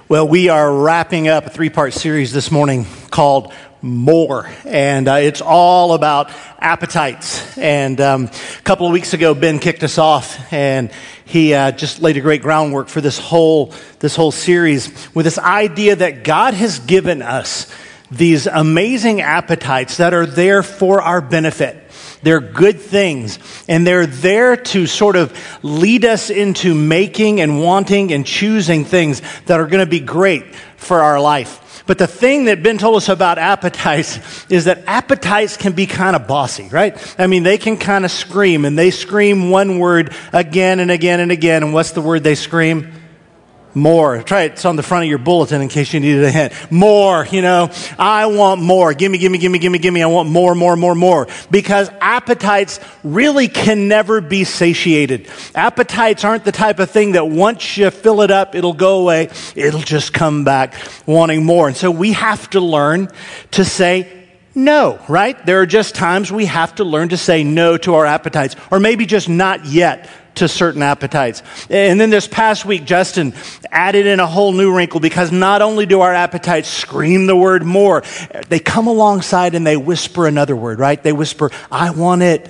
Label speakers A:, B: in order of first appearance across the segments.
A: Well, we are wrapping up a three-part series this morning called More, and it's all about appetites. And a couple of weeks ago, Ben kicked us off, and he just laid a great groundwork for this whole series with this idea that God has given us these amazing appetites that are there for our benefit. They're good things, and they're there to sort of lead us into making and wanting and choosing things that are going to be great for our life. But the thing that Ben told us about appetites is that appetites can be kind of bossy, right? I mean, they can kind of scream, and they scream one word again and again and again. And what's the word they scream? More. Try it. It's on the front of your bulletin in case you needed a hint. More, I want more. Gimme. I want more. Because appetites really can never be satiated. Appetites aren't the type of thing that once you fill it up, it'll go away. It'll just come back wanting more. And so we have to learn to say no, right? There are just times we have to learn to say no to our appetites, or maybe just not yet to certain appetites. And then this past week, Justin added in a whole new wrinkle, because not only do our appetites scream the word more, they come alongside and they whisper another word, right? They whisper, I want it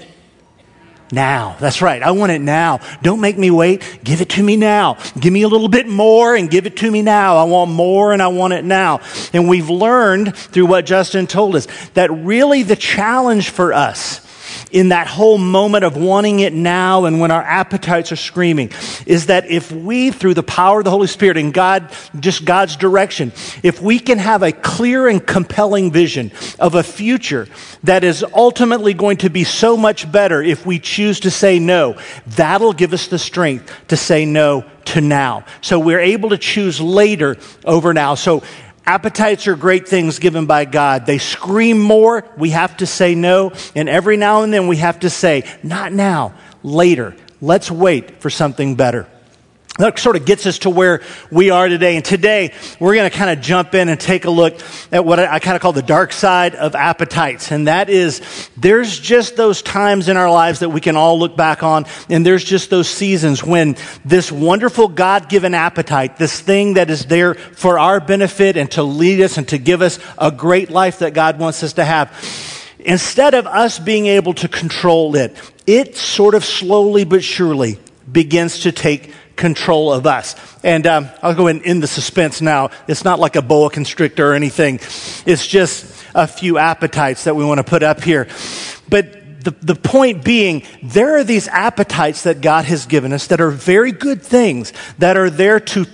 A: now. That's right. I want it now. Don't make me wait. Give it to me now. Give me a little bit more and give it to me now. I want more and I want it now. And we've learned through what Justin told us that really the challenge for us in that whole moment of wanting it now and when our appetites are screaming is that if we, through the power of the Holy Spirit and God, just God's direction, if we can have a clear and compelling vision of a future that is ultimately going to be so much better if we choose to say no, that'll give us the strength to say no to now. So we're able to choose later over now. So appetites are great things given by God. They scream more. We have to say no. And every now and then we have to say, not now, later. Let's wait for something better. That sort of gets us to where we are today. And today, we're going to kind of jump in and take a look at what I kind of call the dark side of appetites. And that is, there's just those times in our lives that we can all look back on. And there's just those seasons when this wonderful God-given appetite, this thing that is there for our benefit and to lead us and to give us a great life that God wants us to have, instead of us being able to control it, it sort of slowly but surely begins to take control of us. And I'll go in the suspense now. It's not like a boa constrictor or anything. It's just a few appetites that we want to put up here. But the point being, there are these appetites that God has given us that are very good things, that are there to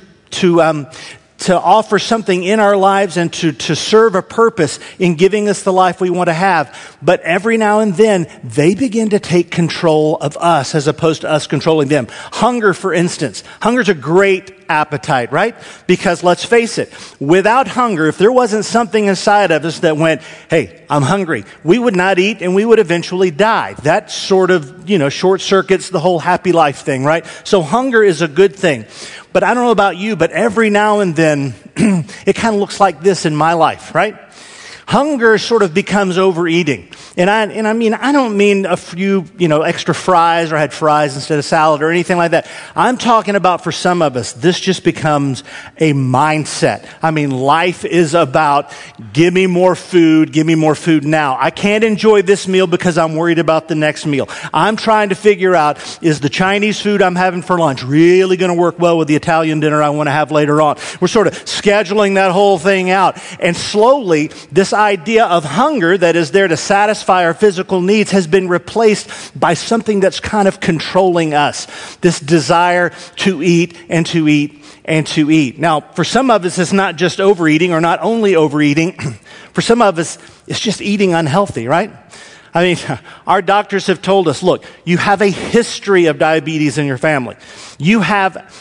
A: offer something in our lives and to serve a purpose in giving us the life we want to have. But every now and then, they begin to take control of us as opposed to us controlling them. Hunger, for instance. Hunger's a great appetite, right? Because let's face it, without hunger, if there wasn't something inside of us that went, hey, I'm hungry, we would not eat and we would eventually die. That sort of, short circuits the whole happy life thing, right? So hunger is a good thing. But I don't know about you, but every now and then, it kind of looks like this in my life, right? Hunger sort of becomes overeating. And I don't mean a few, extra fries, or I had fries instead of salad or anything like that. I'm talking about, for some of us, this just becomes a mindset. I mean, life is about, give me more food now. I can't enjoy this meal because I'm worried about the next meal. I'm trying to figure out, is the Chinese food I'm having for lunch really going to work well with the Italian dinner I want to have later on? We're sort of scheduling that whole thing out. And slowly, this idea of hunger that is there to satisfy our physical needs has been replaced by something that's kind of controlling us. This desire to eat and to eat and to eat. Now, for some of us, it's not just overeating, or not only overeating. For some of us, it's just eating unhealthy, right? I mean, our doctors have told us, look, you have a history of diabetes in your family. You have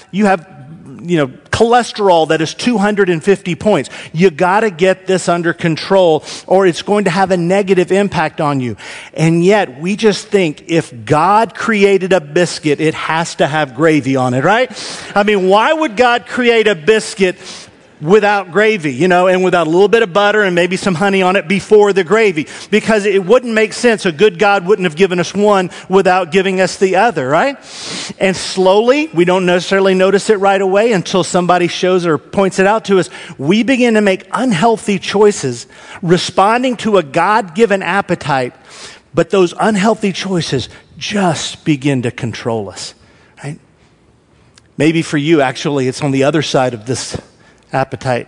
A: cholesterol that is 250 points. You got to get this under control, or it's going to have a negative impact on you. And yet, we just think if God created a biscuit, it has to have gravy on it, right? I mean, why would God create a biscuit without gravy, and without a little bit of butter and maybe some honey on it before the gravy, because it wouldn't make sense. A good God wouldn't have given us one without giving us the other, right? And slowly, we don't necessarily notice it right away until somebody shows or points it out to us, we begin to make unhealthy choices, responding to a God-given appetite, but those unhealthy choices just begin to control us, right? Maybe for you, actually, it's on the other side of this appetite.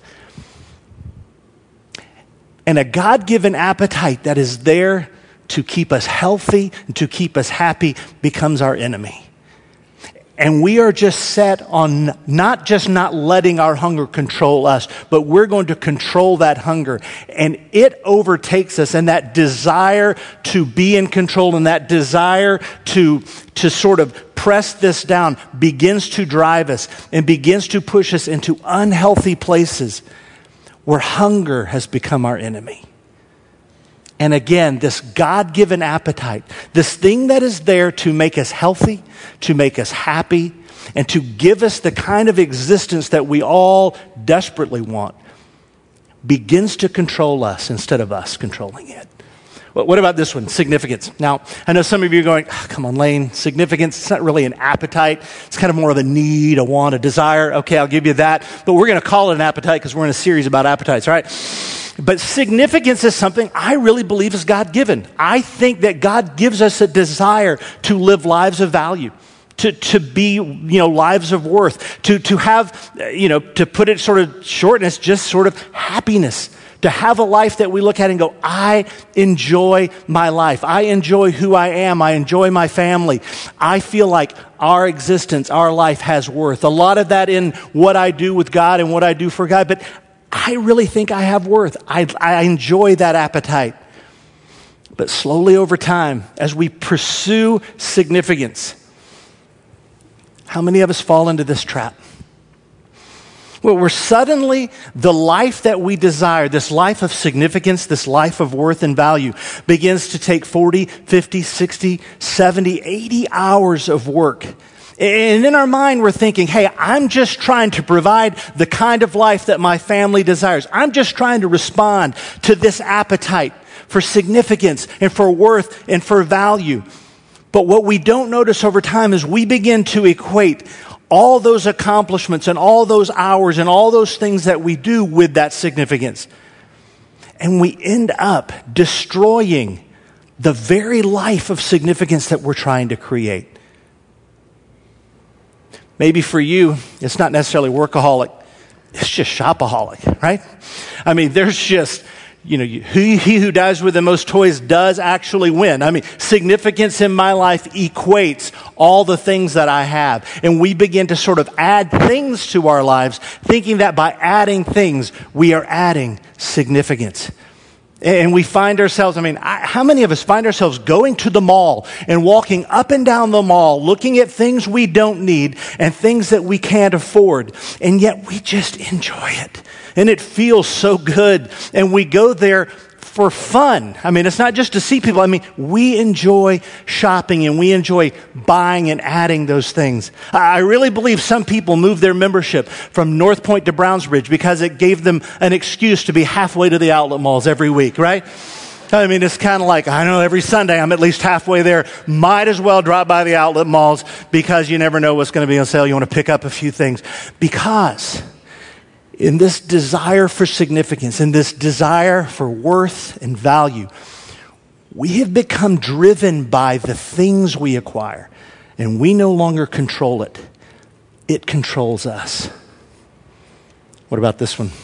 A: And a God-given appetite that is there to keep us healthy and to keep us happy becomes our enemy. And we are just set on not just not letting our hunger control us, but we're going to control that hunger. And it overtakes us, and that desire to be in control and that desire to sort of press this down begins to drive us and begins to push us into unhealthy places where hunger has become our enemy. And again, this God-given appetite, this thing that is there to make us healthy, to make us happy, and to give us the kind of existence that we all desperately want, begins to control us instead of us controlling it. What about this one? Significance. Now, I know some of you are going, come on, Lane, significance, it's not really an appetite. It's kind of more of a need, a want, a desire. Okay, I'll give you that. But we're going to call it an appetite because we're in a series about appetites, all right? But significance is something I really believe is God-given. I think that God gives us a desire to live lives of value, to be, lives of worth, to have, to put it sort of short, and it's just sort of happiness. To have a life that we look at and go, I enjoy my life. I enjoy who I am. I enjoy my family. I feel like our existence, our life has worth. A lot of that in what I do with God and what I do for God, but I really think I have worth. I enjoy that appetite. But slowly over time, as we pursue significance, how many of us fall into this trap? Well, we're suddenly, the life that we desire, this life of significance, this life of worth and value, begins to take 40, 50, 60, 70, 80 hours of work. And in our mind, we're thinking, hey, I'm just trying to provide the kind of life that my family desires. I'm just trying to respond to this appetite for significance and for worth and for value. But what we don't notice over time is we begin to equate all those accomplishments and all those hours and all those things that we do with that significance. And we end up destroying the very life of significance that we're trying to create. Maybe for you, it's not necessarily workaholic. It's just shopaholic, right? I mean, there's just, he who dies with the most toys does actually win. I mean, significance in my life equates all the things that I have. And we begin to sort of add things to our lives, thinking that by adding things, we are adding significance. And we find ourselves, how many of us find ourselves going to the mall and walking up and down the mall, looking at things we don't need and things that we can't afford, and yet we just enjoy it. And it feels so good. And we go there for fun. It's not just to see people. We enjoy shopping and we enjoy buying and adding those things. I really believe some people move their membership from North Point to Brownsbridge because it gave them an excuse to be halfway to the outlet malls every week, right? It's kind of like, I know every Sunday I'm at least halfway there. Might as well drop by the outlet malls because you never know what's going to be on sale. You want to pick up a few things. Because in this desire for significance, in this desire for worth and value, we have become driven by the things we acquire, and we no longer control it. It controls us. What about this one?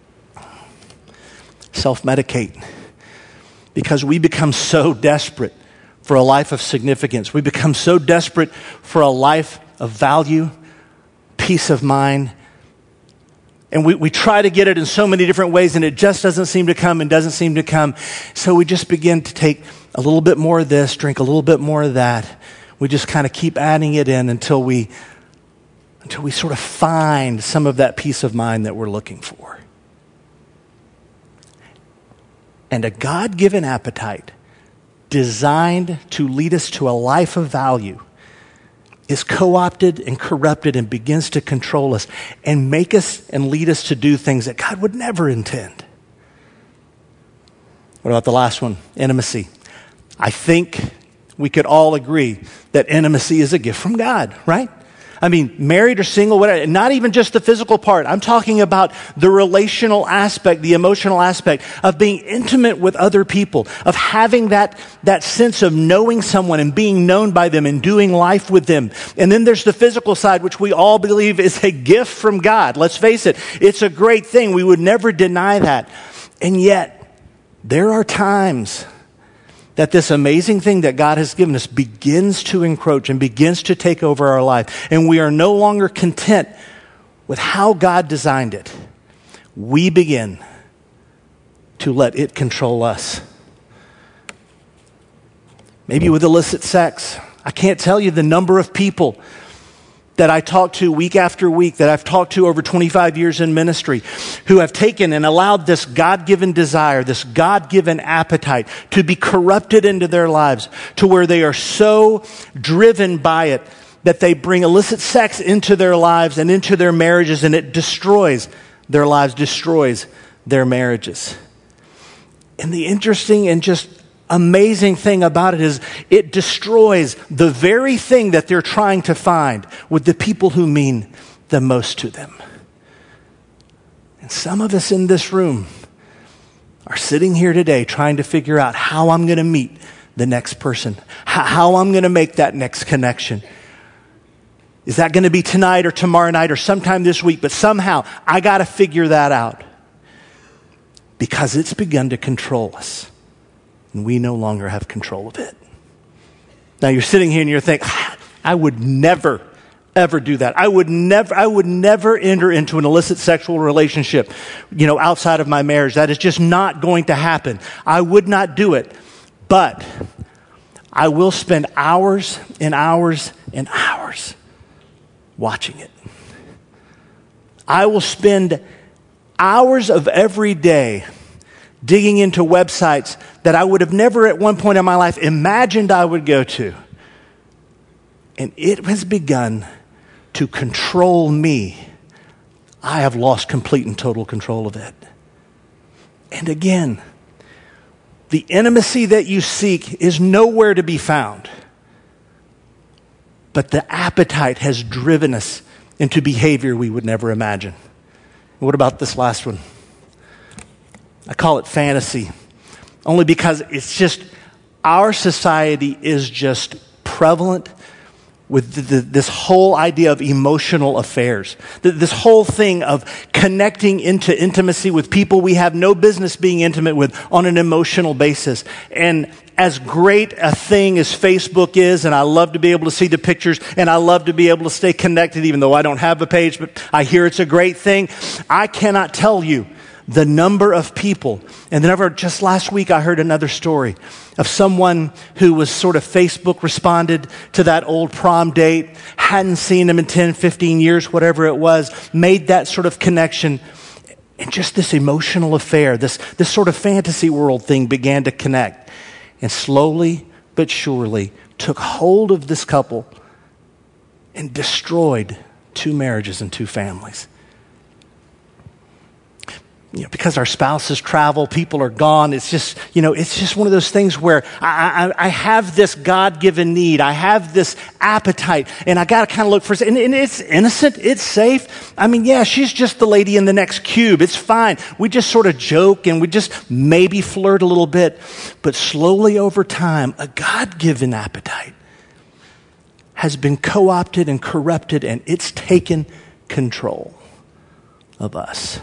A: Self-medicate. Because we become so desperate for a life of significance. We become so desperate for a life of value, peace of mind. And we try to get it in so many different ways, and it just doesn't seem to come and doesn't seem to come. So we just begin to take a little bit more of this, drink a little bit more of that. We just kind of keep adding it in until we sort of find some of that peace of mind that we're looking for. And a God-given appetite designed to lead us to a life of value is co-opted and corrupted and begins to control us and make us and lead us to do things that God would never intend. What about the last one? Intimacy. I think we could all agree that intimacy is a gift from God, right? I mean, married or single, whatever, not even just the physical part. I'm talking about the relational aspect, the emotional aspect of being intimate with other people, of having that sense of knowing someone and being known by them and doing life with them. And then there's the physical side, which we all believe is a gift from God. Let's face it, it's a great thing. We would never deny that. And yet, there are times that this amazing thing that God has given us begins to encroach and begins to take over our life. And we are no longer content with how God designed it. We begin to let it control us. Maybe with illicit sex. I can't tell you the number of people that I talk to week after week, that I've talked to over 25 years in ministry, who have taken and allowed this God-given desire, this God-given appetite to be corrupted into their lives to where they are so driven by it that they bring illicit sex into their lives and into their marriages, and it destroys their lives, destroys their marriages. And the interesting and just amazing thing about it is it destroys the very thing that they're trying to find with the people who mean the most to them. And some of us in this room are sitting here today trying to figure out how I'm going to meet the next person, how I'm going to make that next connection. Is that going to be tonight or tomorrow night or sometime this week? But somehow I got to figure that out because it's begun to control us. And we no longer have control of it. Now you're sitting here and you're thinking, I would never, ever do that. I would never enter into an illicit sexual relationship, outside of my marriage. That is just not going to happen. I would not do it. But I will spend hours and hours and hours watching it. I will spend hours of every day digging into websites that I would have never at one point in my life imagined I would go to. And it has begun to control me. I have lost complete and total control of it. And again, the intimacy that you seek is nowhere to be found. But the appetite has driven us into behavior we would never imagine. What about this last one? I call it fantasy, only because it's just, our society is just prevalent with this whole idea of emotional affairs, this whole thing of connecting into intimacy with people we have no business being intimate with on an emotional basis. And as great a thing as Facebook is, and I love to be able to see the pictures, and I love to be able to stay connected, even though I don't have a page, but I hear it's a great thing. I cannot tell you the number of people, and then just last week I heard another story of someone who was sort of Facebook responded to that old prom date, hadn't seen him in 10, 15 years, whatever it was, made that sort of connection, and just this emotional affair, this sort of fantasy world thing began to connect, and slowly but surely took hold of this couple and destroyed 2 marriages and 2 families. Because our spouses travel, people are gone. It's just one of those things where I have this God-given need. I have this appetite, and I got to kind of look for it. And it's innocent. It's safe. I mean, yeah, she's just the lady in the next cube. It's fine. We just sort of joke, and we just maybe flirt a little bit. But slowly over time, a God-given appetite has been co-opted and corrupted, and it's taken control of us.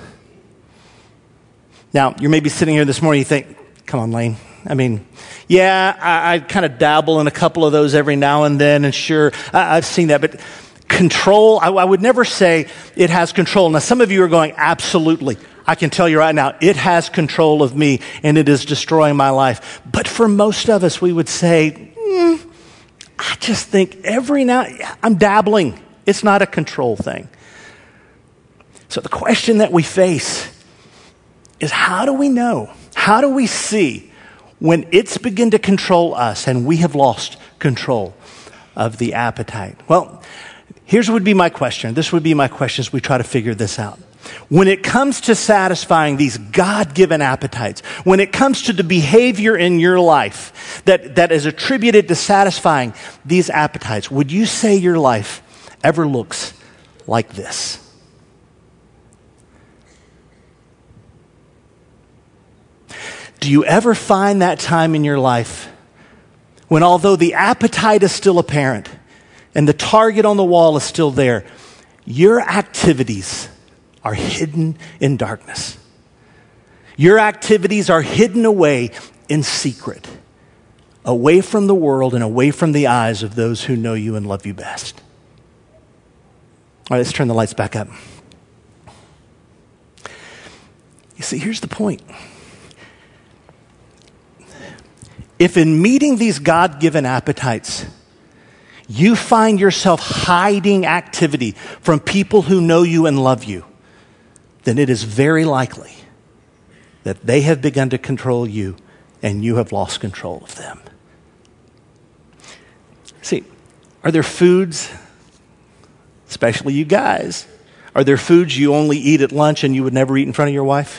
A: Now, you may be sitting here this morning, you think, come on, Lane. I mean, yeah, I kind of dabble in a couple of those every now and then, and sure, I've seen that. But control, I would never say it has control. Now, some of you are going, absolutely. I can tell you right now, it has control of me, and it is destroying my life. But for most of us, we would say, I just think I'm dabbling. It's not a control thing. So the question that we face is, how do we know? How do we see when it's begun to control us and we have lost control of the appetite? Well, here's would be my question. This would be my question as we try to figure this out. When it comes to satisfying these God-given appetites, when it comes to the behavior in your life that is attributed to satisfying these appetites, would you say your life ever looks like this? Do you ever find that time in your life when, although the appetite is still apparent and the target on the wall is still there, your activities are hidden in darkness? Your activities are hidden away in secret, away from the world and away from the eyes of those who know you and love you best. All right, let's turn the lights back up. You see, here's the point. If in meeting these God-given appetites, you find yourself hiding activity from people who know you and love you, then it is very likely that they have begun to control you and you have lost control of them. See, are there foods, especially you guys, are there foods you only eat at lunch and you would never eat in front of your wife?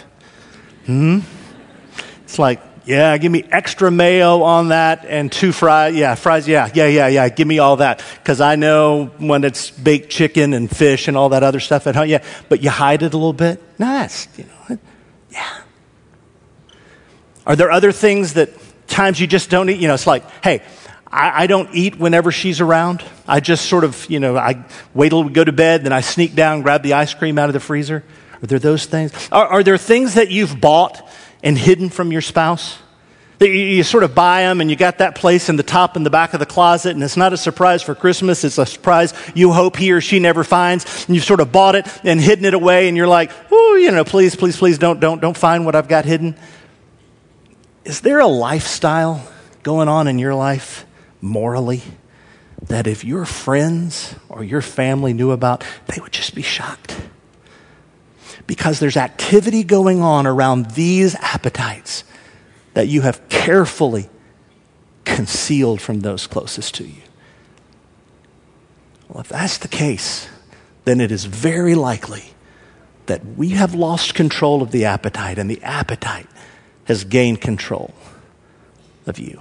A: It's like, yeah, give me extra mayo on that and 2 fries. Yeah, fries, yeah. Give me all that. Because I know when it's baked chicken and fish and all that other stuff at home, yeah. But you hide it a little bit? No, that's, yeah. Are there other things that times you just don't eat? It's like, hey, I don't eat whenever she's around. I just sort of, I wait till we go to bed, then I sneak down, grab the ice cream out of the freezer. Are there those things? Are there things that you've bought and hidden from your spouse? You sort of buy them and you got that place in the top and the back of the closet, and it's not a surprise for Christmas. It's a surprise you hope he or she never finds. And you've sort of bought it and hidden it away, and you're like, ooh, please don't find what I've got hidden. Is there a lifestyle going on in your life morally that if your friends or your family knew about, they would just be shocked? Because there's activity going on around these appetites that you have carefully concealed from those closest to you. Well, if that's the case, then it is very likely that we have lost control of the appetite and the appetite has gained control of you.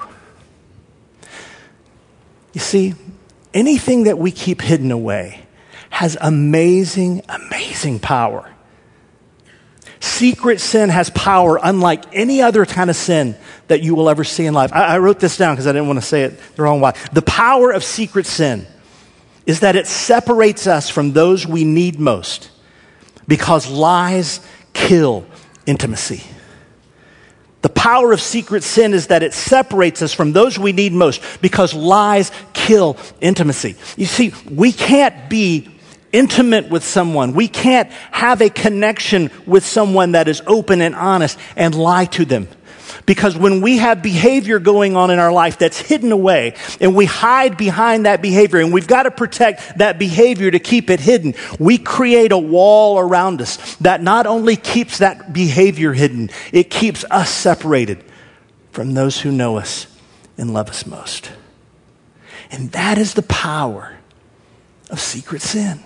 A: You see, anything that we keep hidden away has amazing, amazing power. Secret sin has power unlike any other kind of sin that you will ever see in life. I wrote this down because I didn't want to say it the wrong way. The power of secret sin is that it separates us from those we need most because lies kill intimacy. The power of secret sin is that it separates us from those we need most because lies kill intimacy. You see, we can't be intimate with someone. We can't have a connection with someone that is open and honest and lie to them. Because when we have behavior going on in our life that's hidden away and we hide behind that behavior and we've got to protect that behavior to keep it hidden, we create a wall around us that not only keeps that behavior hidden, it keeps us separated from those who know us and love us most. And that is the power of secret sin.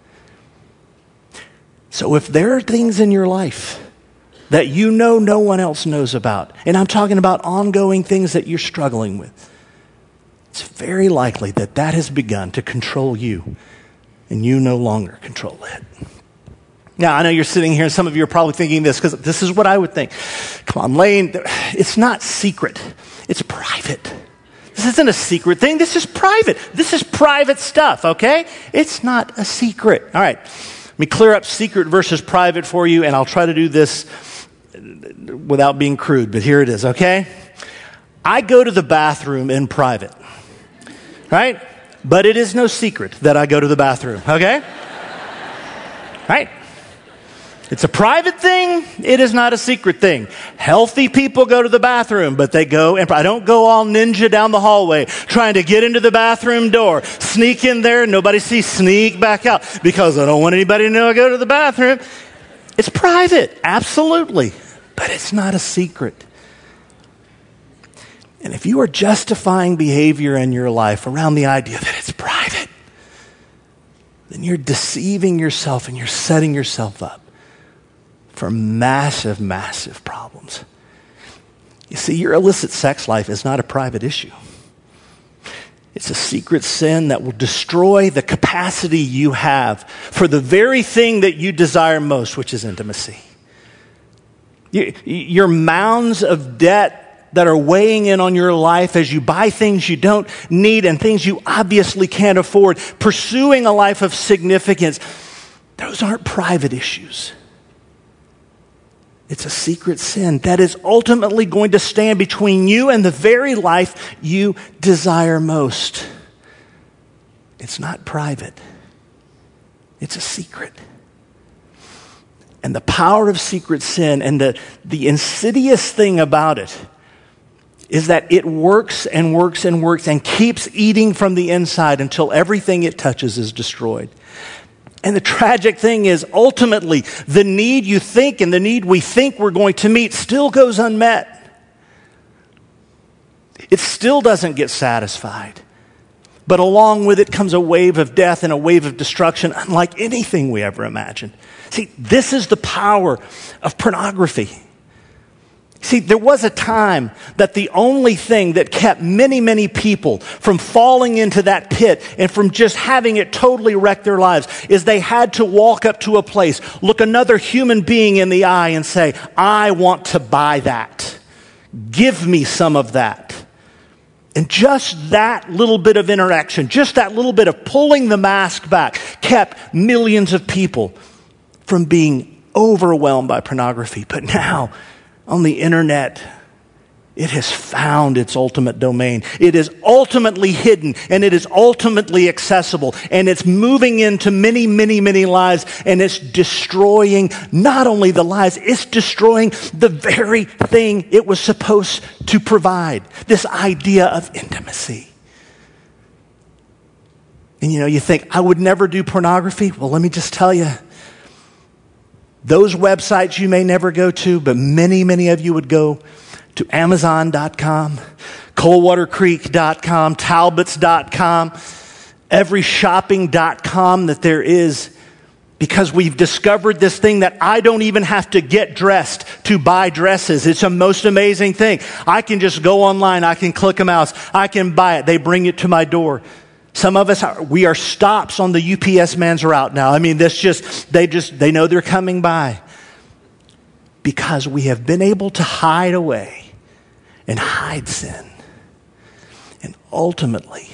A: So if there are things in your life that you know no one else knows about, and I'm talking about ongoing things that you're struggling with, it's very likely that that has begun to control you, and you no longer control it. Now, I know you're sitting here, and some of you are probably thinking this, because this is what I would think. Come on, Lane, it's not secret. It's private. This isn't a secret thing. This is private. This is private stuff, okay? It's not a secret. All right. Let me clear up secret versus private for you, and I'll try to do this without being crude, but here it is, okay? I go to the bathroom in private, right? But it is no secret that I go to the bathroom, okay? Right? It's a private thing. It is not a secret thing. Healthy people go to the bathroom, but they go, and I don't go all ninja down the hallway trying to get into the bathroom door, sneak in there, nobody sees, sneak back out because I don't want anybody to know I go to the bathroom. It's private, absolutely, but it's not a secret. And if you are justifying behavior in your life around the idea that it's private, then you're deceiving yourself and you're setting yourself up for massive, massive problems. You see, your illicit sex life is not a private issue. It's a secret sin that will destroy the capacity you have for the very thing that you desire most, which is intimacy. Your mounds of debt that are weighing in on your life as you buy things you don't need and things you obviously can't afford, pursuing a life of significance, those aren't private issues. It's a secret sin that is ultimately going to stand between you and the very life you desire most. It's not private. It's a secret. And the power of secret sin and the insidious thing about it is that it works and works and works and keeps eating from the inside until everything it touches is destroyed. And the tragic thing is, ultimately, the need you think and the need we think we're going to meet still goes unmet. It still doesn't get satisfied. But along with it comes a wave of death and a wave of destruction unlike anything we ever imagined. See, this is the power of pornography. See, there was a time that the only thing that kept many, many people from falling into that pit and from just having it totally wreck their lives is they had to walk up to a place, look another human being in the eye and say, I want to buy that. Give me some of that. And just that little bit of interaction, just that little bit of pulling the mask back kept millions of people from being overwhelmed by pornography. But now, on the internet, it has found its ultimate domain. It is ultimately hidden and it is ultimately accessible. And it's moving into many, many, many lives. And it's destroying not only the lives, it's destroying the very thing it was supposed to provide. This idea of intimacy. And you think, I would never do pornography? Well, let me just tell you. Those websites you may never go to, but many, many of you would go to Amazon.com, ColdwaterCreek.com, Talbots.com, every shopping.com that there is, because we've discovered this thing that I don't even have to get dressed to buy dresses. It's a most amazing thing. I can just go online, I can click a mouse, I can buy it, they bring it to my door. Some of us, we are stops on the UPS man's route now. I mean, they know they're coming by. Because we have been able to hide away and hide sin. And ultimately,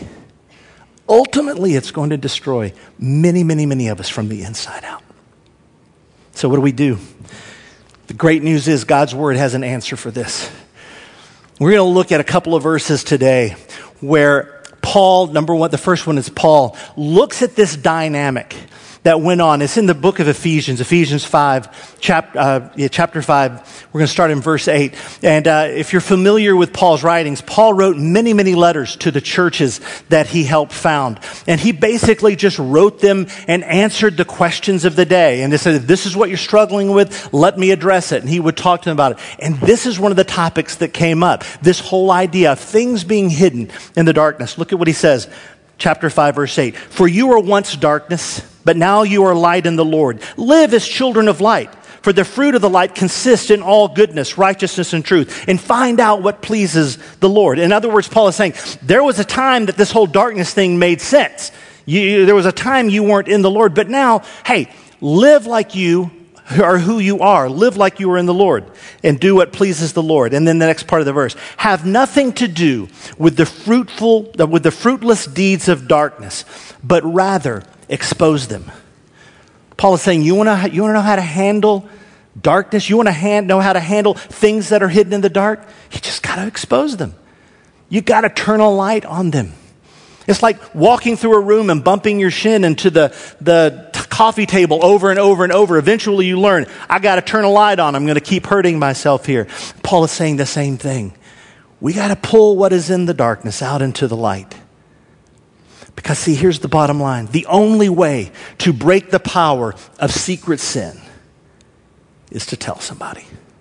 A: it's going to destroy many, many, many of us from the inside out. So what do? The great news is God's Word has an answer for this. We're going to look at a couple of verses today where Paul, number one, the first one is Paul, looks at this dynamic that went on. It's in the book of Ephesians 5, chapter 5. We're going to start in verse 8. And if you're familiar with Paul's writings, Paul wrote many, many letters to the churches that he helped found. And he basically just wrote them and answered the questions of the day. And they said, if this is what you're struggling with, let me address it. And he would talk to them about it. And this is one of the topics that came up. This whole idea of things being hidden in the darkness. Look at what he says. Chapter 5, verse 8. For you were once darkness, but now you are light in the Lord. Live as children of light. For the fruit of the light consists in all goodness, righteousness, and truth. And find out what pleases the Lord. In other words, Paul is saying, there was a time that this whole darkness thing made sense. There was a time you weren't in the Lord. But now, hey, live like you are who you are. Live like you are in the Lord. And do what pleases the Lord. And then the next part of the verse. Have nothing to do with the fruitless deeds of darkness, but rather expose them. Paul is saying, you want to know how to handle darkness? You want to know how to handle things that are hidden in the dark? You just got to expose them. You got to turn a light on them. It's like walking through a room and bumping your shin into the coffee table over and over and over. Eventually you learn, I got to turn a light on. I'm going to keep hurting myself here. Paul is saying the same thing. We got to pull what is in the darkness out into the light. Because see, here's the bottom line. The only way to break the power of secret sin is to tell somebody.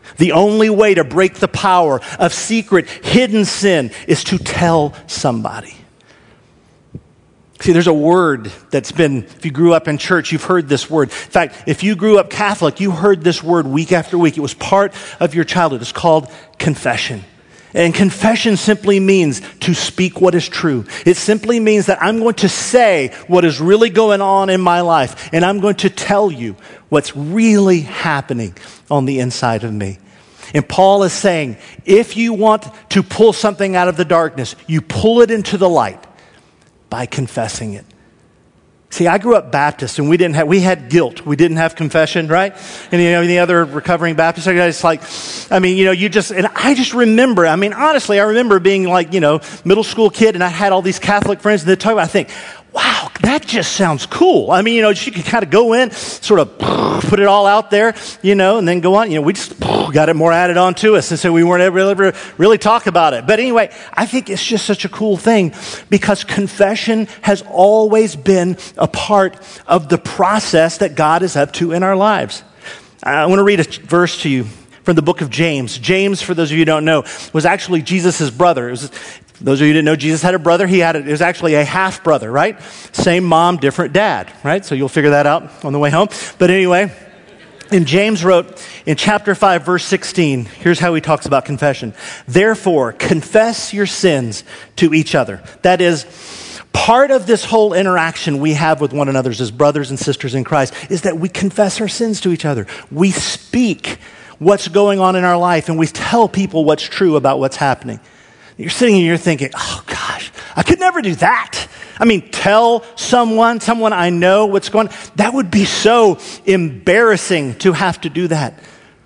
A: The only way to break the power of secret, hidden sin is to tell somebody. See, there's a word that's been, if you grew up in church, you've heard this word. In fact, if you grew up Catholic, you heard this word week after week. It was part of your childhood. It's called confession. And confession simply means to speak what is true. It simply means that I'm going to say what is really going on in my life, and I'm going to tell you what's really happening on the inside of me. And Paul is saying, if you want to pull something out of the darkness, you pull it into the light by confessing it. See, I grew up Baptist, and we had guilt. We didn't have confession, right? And any other recovering Baptist guys, like, and I just remember, honestly, I remember being like, middle school kid, and I had all these Catholic friends, and they'd talk about, I think, wow, that just sounds cool. You could kind of go in, sort of put it all out there, and then go on. We just got it more added on to us, and so we weren't ever really talk about it. But anyway, I think it's just such a cool thing because confession has always been a part of the process that God is up to in our lives. I want to read a verse to you from the book of James. James, for those of you who don't know, was actually Jesus' brother. Those of you who didn't know, Jesus had a brother. It was actually a half-brother, right? Same mom, different dad, right? So you'll figure that out on the way home. But anyway, and James wrote in chapter 5, verse 16, here's how he talks about confession. Therefore, confess your sins to each other. That is, part of this whole interaction we have with one another as brothers and sisters in Christ is that we confess our sins to each other. We speak what's going on in our life, and we tell people what's true about what's happening. You're sitting here, you're thinking, oh gosh, I could never do that. Tell someone I know what's going on. That would be so embarrassing to have to do that.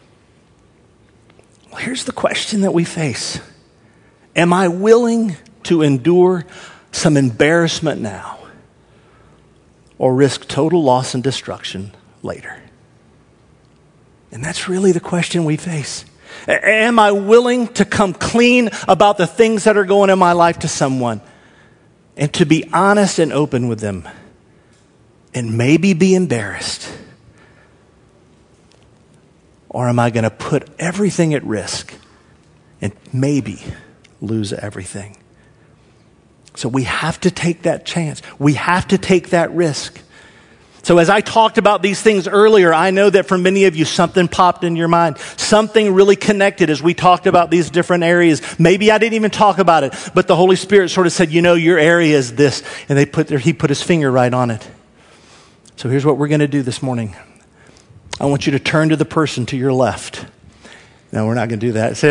A: Well, here's the question that we face. Am I willing to endure some embarrassment now or risk total loss and destruction later? And that's really the question we face. Am I willing to come clean about the things that are going in my life to someone and to be honest and open with them and maybe be embarrassed? Or am I going to put everything at risk and maybe lose everything? So we have to take that chance. We have to take that risk. So as I talked about these things earlier, I know that for many of you, something popped in your mind. Something really connected as we talked about these different areas. Maybe I didn't even talk about it, but the Holy Spirit sort of said, your area is this. And he put his finger right on it. So here's what we're going to do this morning. I want you to turn to the person to your left. No, we're not going to do that.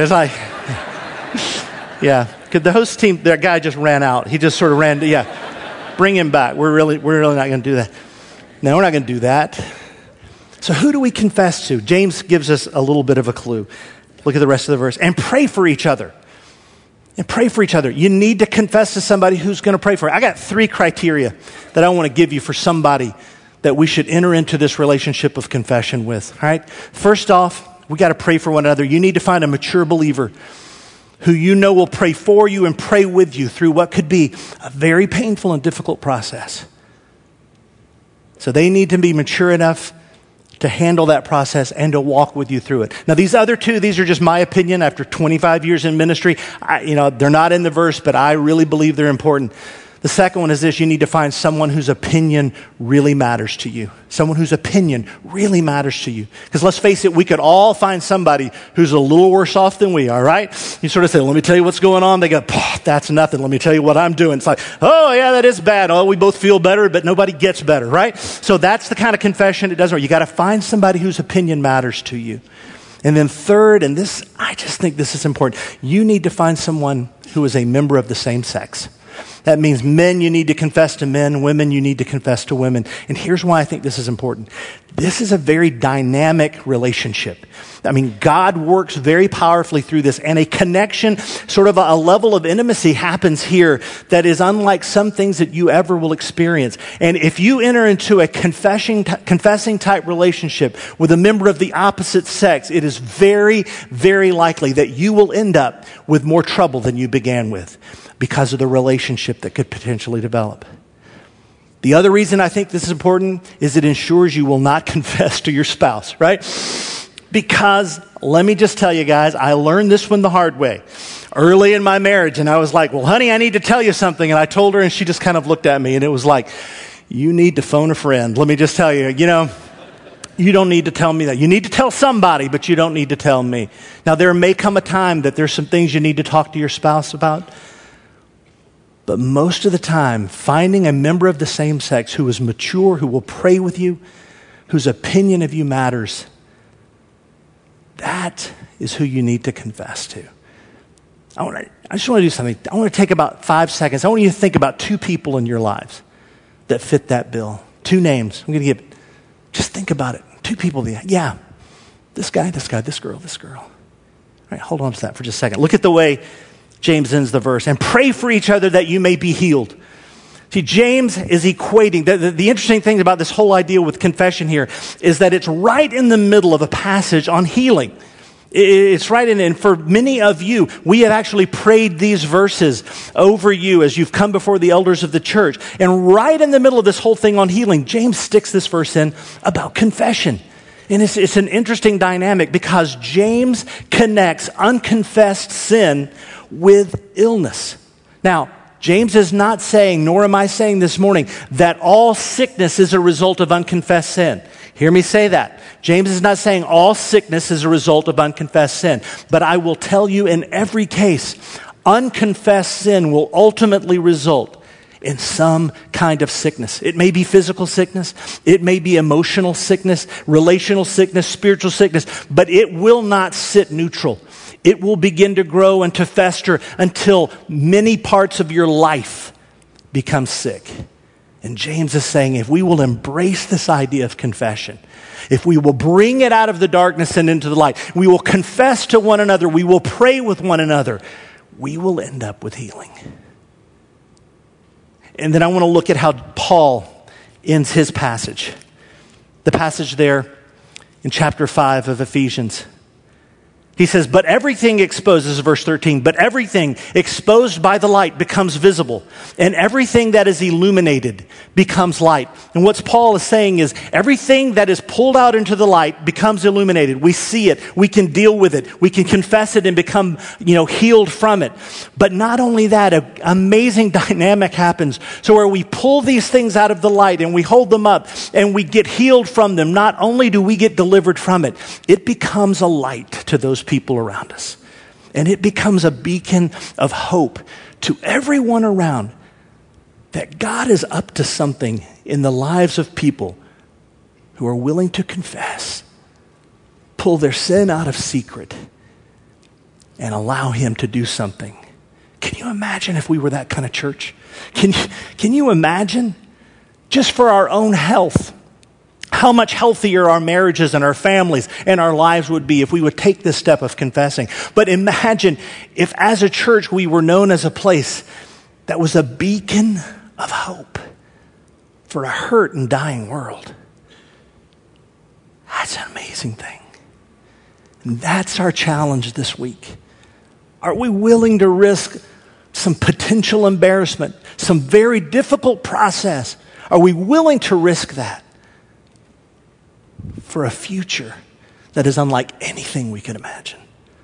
A: Yeah. Could the host team, that guy just ran out. He just sort of ran, bring him back. We're really not going to do that. No, we're not going to do that. So who do we confess to? James gives us a little bit of a clue. Look at the rest of the verse. And pray for each other. And pray for each other. You need to confess to somebody who's going to pray for you. I got 3 criteria that I want to give you for somebody that we should enter into this relationship of confession with. All right? First off, we got to pray for one another. You need to find a mature believer who you know will pray for you and pray with you through what could be a very painful and difficult process. So they need to be mature enough to handle that process and to walk with you through it. Now, these other 2, these are just my opinion after 25 years in ministry. They're not in the verse, but I really believe they're important. The second one is this: you need to find someone whose opinion really matters to you. Someone whose opinion really matters to you. Because let's face it, we could all find somebody who's a little worse off than we are, right? You sort of say, let me tell you what's going on. They go, that's nothing. Let me tell you what I'm doing. It's like, oh yeah, that is bad. Oh, we both feel better, but nobody gets better, right? So that's the kind of confession it doesn't work. You got to find somebody whose opinion matters to you. And then third, and this, I just think this is important, you need to find someone who is a member of the same sex. That means men, you need to confess to men. Women, you need to confess to women. And here's why I think this is important. This is a very dynamic relationship. God works very powerfully through this, and a connection, sort of a level of intimacy happens here that is unlike some things that you ever will experience. And if you enter into a confessing type relationship with a member of the opposite sex, it is very, very likely that you will end up with more trouble than you began with, because of the relationship that could potentially develop. The other reason I think this is important is it ensures you will not confess to your spouse, right? Because let me just tell you guys, I learned this one the hard way. Early in my marriage, and I was like, well, honey, I need to tell you something. And I told her, and she just kind of looked at me, and it was like, you need to phone a friend. Let me just tell you, you don't need to tell me that. You need to tell somebody, but you don't need to tell me. Now, there may come a time that there's some things you need to talk to your spouse about. But most of the time, finding a member of the same sex who is mature, who will pray with you, whose opinion of you matters, that is who you need to confess to. I just want to do something. I want to take about 5 seconds. I want you to think about 2 people in your lives that fit that bill. 2 names. I'm going to give, just think about it. 2 people. Yeah, this guy, this girl. All right, hold on to that for just a second. Look at the way James ends the verse. And pray for each other that you may be healed. See, James is equating, the interesting thing about this whole idea with confession here is that it's right in the middle of a passage on healing. It's right in, and for many of you, we have actually prayed these verses over you as you've come before the elders of the church. And right in the middle of this whole thing on healing, James sticks this verse in about confession. And it's an interesting dynamic because James connects unconfessed sin with illness. Now, James is not saying, nor am I saying this morning, that all sickness is a result of unconfessed sin. Hear me say that. James is not saying all sickness is a result of unconfessed sin. But I will tell you in every case, unconfessed sin will ultimately result in some kind of sickness. It may be physical sickness. It may be emotional sickness, relational sickness, spiritual sickness. But it will not sit neutral. It will begin to grow and to fester until many parts of your life become sick. And James is saying if we will embrace this idea of confession, if we will bring it out of the darkness and into the light, we will confess to one another, we will pray with one another, we will end up with healing. And then I want to look at how Paul ends his passage. The passage there in chapter 5 of Ephesians. He says, but everything exposed, this is verse 13, but everything exposed by the light becomes visible, and everything that is illuminated becomes light. And what Paul is saying is everything that is pulled out into the light becomes illuminated. We see it, we can deal with it, we can confess it and become, healed from it. But not only that, an amazing dynamic happens. So where we pull these things out of the light and we hold them up and we get healed from them, not only do we get delivered from it, it becomes a light to those people around us. And it becomes a beacon of hope to everyone around that God is up to something in the lives of people who are willing to confess, pull their sin out of secret, and allow Him to do something. Can you imagine if we were that kind of church? Can you imagine, just for our own health, how much healthier our marriages and our families and our lives would be if we would take this step of confessing? But imagine if as a church we were known as a place that was a beacon of hope for a hurt and dying world. That's an amazing thing. And that's our challenge this week. Are we willing to risk some potential embarrassment, some very difficult process? Are we willing to risk that for a future that is unlike anything we could imagine?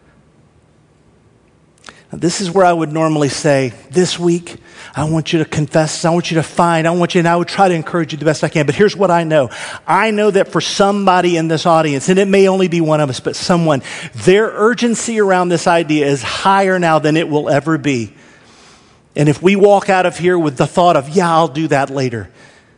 A: Now, this is where I would normally say, this week, I want you to confess, I want you to find, and I would try to encourage you the best I can. But here's what I know. I know that for somebody in this audience, and it may only be one of us, but someone, their urgency around this idea is higher now than it will ever be. And if we walk out of here with the thought of, yeah, I'll do that later,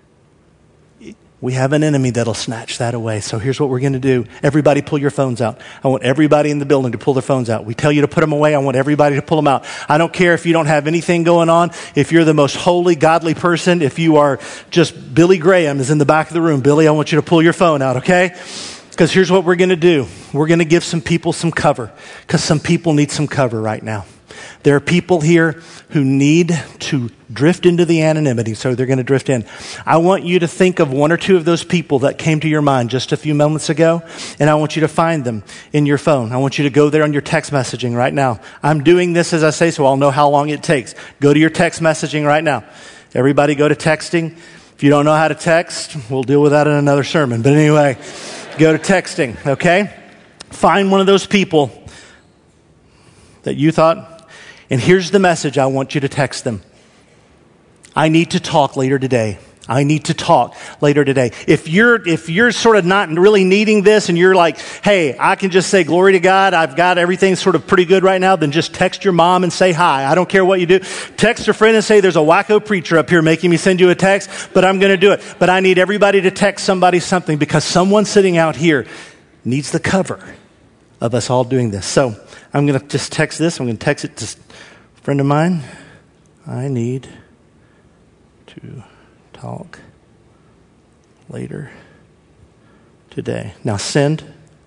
A: we have an enemy that'll snatch that away. So here's what we're going to do. Everybody pull your phones out. I want everybody in the building to pull their phones out. We tell you to put them away. I want everybody to pull them out. I don't care if you don't have anything going on. If you're the most holy, godly person, if you are just Billy Graham is in the back of the room. Billy, I want you to pull your phone out, okay? Because here's what we're going to do. We're going to give some people some cover because some people need some cover right now. There are people here who need to drift into the anonymity, so they're going to drift in. I want you to think of one or two of those people that came to your mind just a few moments ago, and I want you to find them in your phone. I want you to go there on your text messaging right now. I'm doing this as I say, so I'll know how long it takes. Go to your text messaging right now. Everybody go to texting. If you don't know how to text, we'll deal with that in another sermon. But anyway, go to texting, okay? Find one of those people that you thought, and here's the message I want you to text them. I need to talk later today. I need to talk later today. If you're sort of not really needing this and you're like, hey, I can just say glory to God, I've got everything sort of pretty good right now, then just text your mom and say hi. I don't care what you do. Text a friend and say, there's a wacko preacher up here making me send you a text, but I'm going to do it. But I need everybody to text somebody something because someone sitting out here needs the cover of us all doing this. So I'm going to just text this. I'm going to text it to a friend of mine. I need to talk later today. Now send.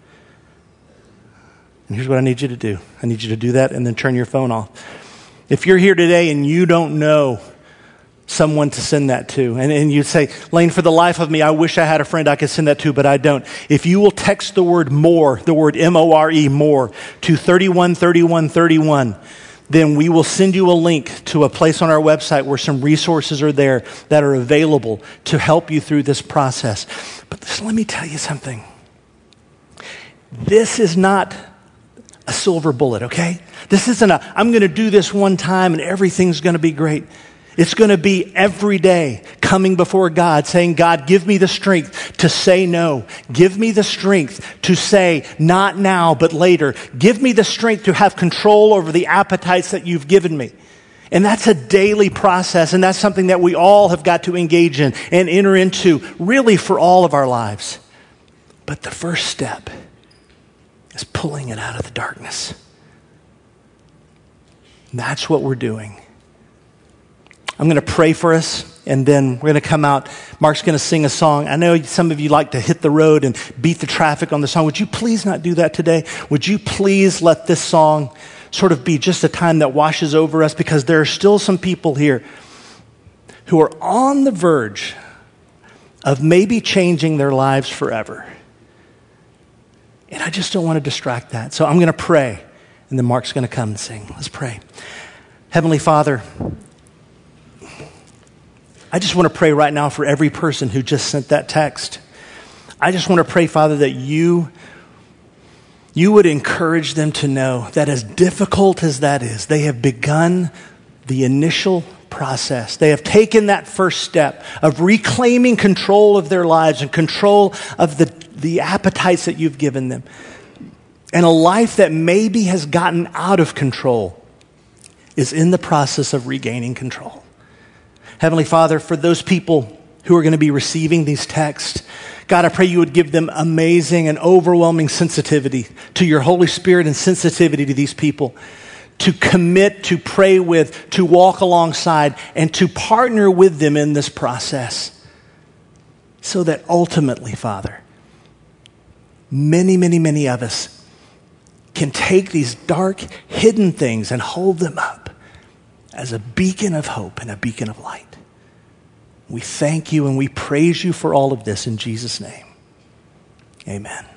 A: And here's what I need you to do. I need you to do that and then turn your phone off. If you're here today and you don't know someone to send that to, and you say, Lane, for the life of me, I wish I had a friend I could send that to, but I don't. If you will text the word more, the word M-O-R-E, more, to 313131, then we will send you a link to a place on our website where some resources are there that are available to help you through this process. But just let me tell you something. This is not a silver bullet, okay? This isn't I'm going to do this one time and everything's going to be great. It's going to be every day coming before God saying, God, give me the strength to say no. Give me the strength to say not now, but later. Give me the strength to have control over the appetites that you've given me. And that's a daily process, and that's something that we all have got to engage in and enter into really for all of our lives. But the first step is pulling it out of the darkness. And that's what we're doing. I'm going to pray for us, and then we're going to come out. Mark's going to sing a song. I know some of you like to hit the road and beat the traffic on the song. Would you please not do that today? Would you please let this song sort of be just a time that washes over us? Because there are still some people here who are on the verge of maybe changing their lives forever. And I just don't want to distract that. So I'm going to pray, and then Mark's going to come and sing. Let's pray. Heavenly Father, I just want to pray right now for every person who just sent that text. I just want to pray, Father, that you would encourage them to know that as difficult as that is, they have begun the initial process. They have taken that first step of reclaiming control of their lives and control of the appetites that you've given them. And a life that maybe has gotten out of control is in the process of regaining control. Heavenly Father, for those people who are going to be receiving these texts, God, I pray you would give them amazing and overwhelming sensitivity to your Holy Spirit and sensitivity to these people, to commit, to pray with, to walk alongside, and to partner with them in this process so that ultimately, Father, many, many, many of us can take these dark, hidden things and hold them up as a beacon of hope and a beacon of light. We thank you and we praise you for all of this in Jesus' name. Amen.